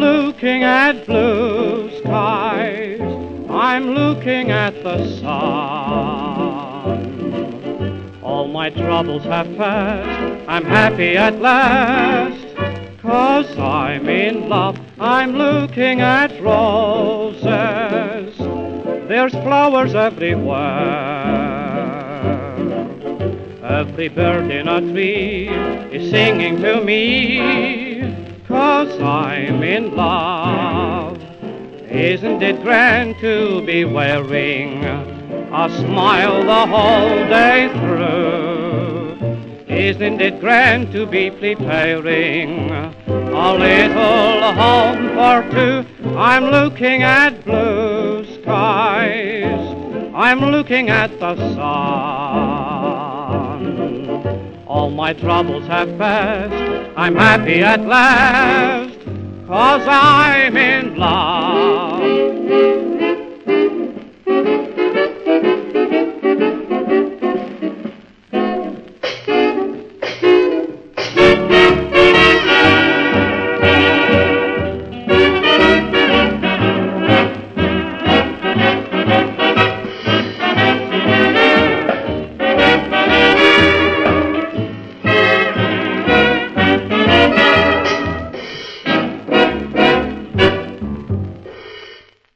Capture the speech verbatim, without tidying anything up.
looking at blue skies, I'm looking at the sun. All my troubles have passed, I'm happy at last, 'cause I'm in love, I'm looking at roses. There's flowers everywhere. Every bird in a tree is singing to me, 'cause I'm in love. Isn't it grand to be wearing a smile the whole day through? Isn't it grand to be preparing a little home for two? I'm looking at blue skies, I'm looking at the sun. All my troubles have passed, I'm happy at last, 'cause I'm in love.